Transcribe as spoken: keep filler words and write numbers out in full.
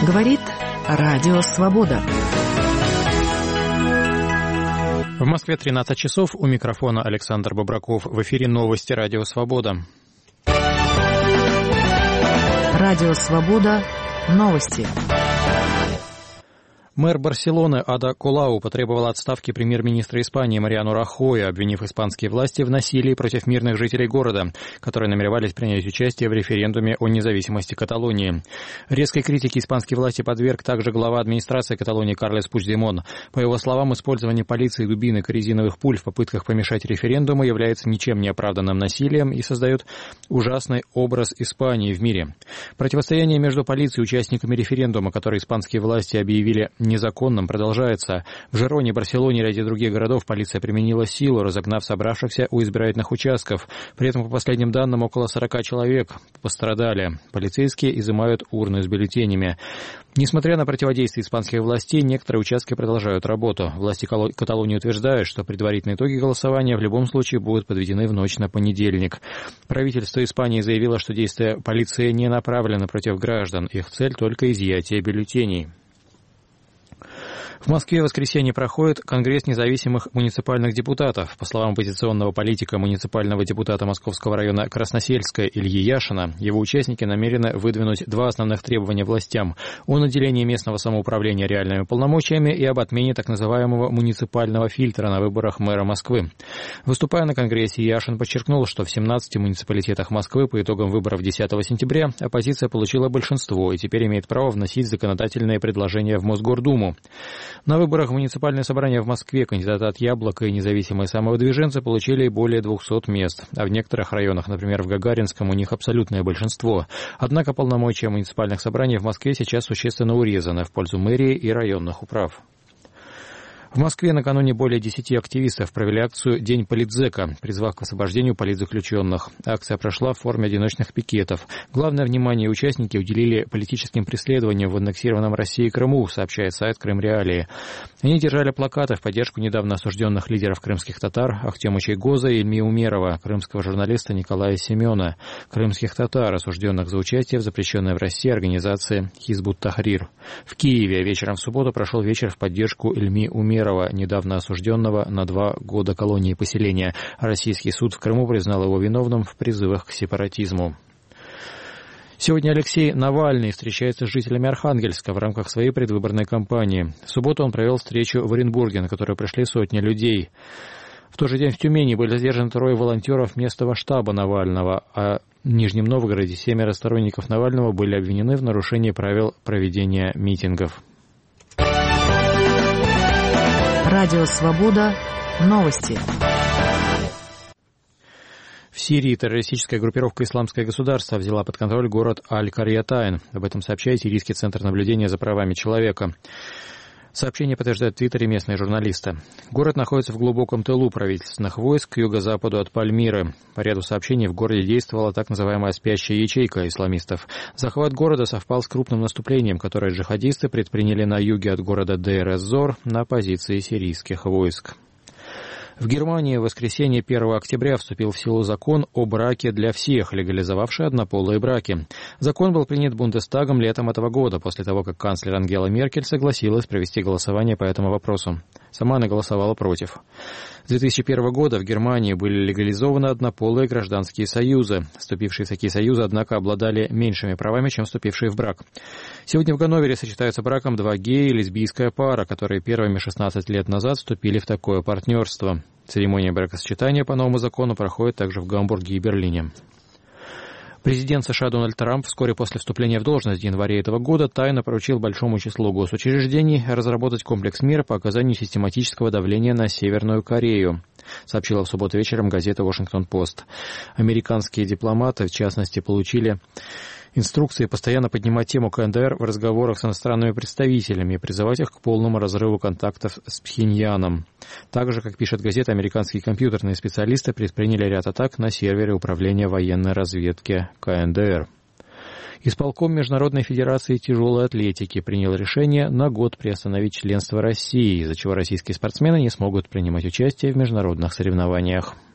Говорит Радио Свобода. В Москве тринадцать часов. У микрофона Александр Бобраков. В эфире новости Радио Свобода. Радио Свобода. Новости. Мэр Барселоны Ада Колау потребовала отставки премьер-министра Испании Мариано Рахоя, обвинив испанские власти в насилии против мирных жителей города, которые намеревались принять участие в референдуме о независимости Каталонии. Резкой критике испанские власти подверг также глава администрации Каталонии Карлес Пучдемон. По его словам, использование полиции дубинок и резиновых пуль в попытках помешать референдуму является ничем не оправданным насилием и создает ужасный образ Испании в мире. Противостояние между полицией и участниками референдума, который испанские власти объявили незаконным, продолжается. В Жироне, Барселоне и ряде других городов полиция применила силу, разогнав собравшихся у избирательных участков. При этом, по последним данным, около сорока человек пострадали. Полицейские изымают урны с бюллетенями. Несмотря на противодействие испанских властей, некоторые участки продолжают работу. Власти Каталонии утверждают, что предварительные итоги голосования в любом случае будут подведены в ночь на понедельник. Правительство Испании заявило, что действия полиции не направлены против граждан. Их цель только изъятие бюллетеней. В Москве в воскресенье проходит Конгресс независимых муниципальных депутатов. По словам оппозиционного политика, муниципального депутата Московского района Красносельска Ильи Яшина, его участники намерены выдвинуть два основных требования властям: о наделении местного самоуправления реальными полномочиями и об отмене так называемого муниципального фильтра на выборах мэра Москвы. Выступая на Конгрессе, Яшин подчеркнул, что в семнадцати муниципалитетах Москвы по итогам выборов десятого сентября оппозиция получила большинство и теперь имеет право вносить законодательные предложения в Мосгордуму. На выборах в муниципальное собрание в Москве кандидаты от «Яблока» и независимые самовыдвиженцы получили более двухсот мест, а в некоторых районах, например, в Гагаринском, у них абсолютное большинство. Однако полномочия муниципальных собраний в Москве сейчас существенно урезаны в пользу мэрии и районных управ. В Москве накануне более десяти активистов провели акцию «День политзека», призвав к освобождению политзаключенных. Акция прошла в форме одиночных пикетов. Главное внимание участники уделили политическим преследованиям в аннексированном Россией Крыму, сообщает сайт «Крымреалии». Они держали плакаты в поддержку недавно осужденных лидеров крымских татар Ахтема Чайгоза и Ильми Умерова, крымского журналиста Николая Семена, крымских татар, осужденных за участие в запрещенной в России организации Хизбут Тахрир. В Киеве вечером в субботу прошел вечер в поддержку Ильми Умерова, недавно осужденного на два года колонии поселения. Российский суд в Крыму признал его виновным в призывах к сепаратизму. Сегодня Алексей Навальный встречается с жителями Архангельска в рамках своей предвыборной кампании. В субботу он провел встречу в Оренбурге, на которую пришли сотни людей. В тот же день в Тюмени были задержаны трое волонтеров местного штаба Навального, а в Нижнем Новгороде семеро сторонников Навального были обвинены в нарушении правил проведения митингов. Радио Свобода. Новости. В Сирии террористическая группировка «Исламское государство» взяла под контроль город Аль-Карьятайн. Об этом сообщает Сирийский центр наблюдения за правами человека. Сообщение подтверждают в Твиттере местные журналисты. Город находится в глубоком тылу правительственных войск к юго-западу от Пальмиры. По ряду сообщений в городе действовала так называемая спящая ячейка исламистов. Захват города совпал с крупным наступлением, которое джихадисты предприняли на юге от города Дейр-эз-Зор на позиции сирийских войск. В Германии в воскресенье первого октября вступил в силу закон о браке для всех, легализовавший однополые браки. Закон был принят Бундестагом летом этого года, после того, как канцлер Ангела Меркель согласилась провести голосование по этому вопросу. Сама она голосовала против. С две тысячи первого года в Германии были легализованы однополые гражданские союзы. Вступившие в такие союзы, однако, обладали меньшими правами, чем вступившие в брак. Сегодня в Ганновере сочетаются браком два гея и лесбийская пара, которые первыми шестнадцать лет назад вступили в такое партнерство. Церемония бракосочетания по новому закону проходит также в Гамбурге и Берлине. Президент США Дональд Трамп вскоре после вступления в должность в январе этого года тайно поручил большому числу госучреждений разработать комплекс мер по оказанию систематического давления на Северную Корею, сообщила в субботу вечером газета «Вашингтон-Пост». Американские дипломаты, в частности, получили инструкции постоянно поднимать тему КНДР в разговорах с иностранными представителями и призывать их к полному разрыву контактов с Пхеньяном. Также, как пишет газета, американские компьютерные специалисты предприняли ряд атак на сервере Управления военной разведки КНДР. Исполком Международной федерации тяжелой атлетики принял решение на год приостановить членство России, из-за чего российские спортсмены не смогут принимать участие в международных соревнованиях.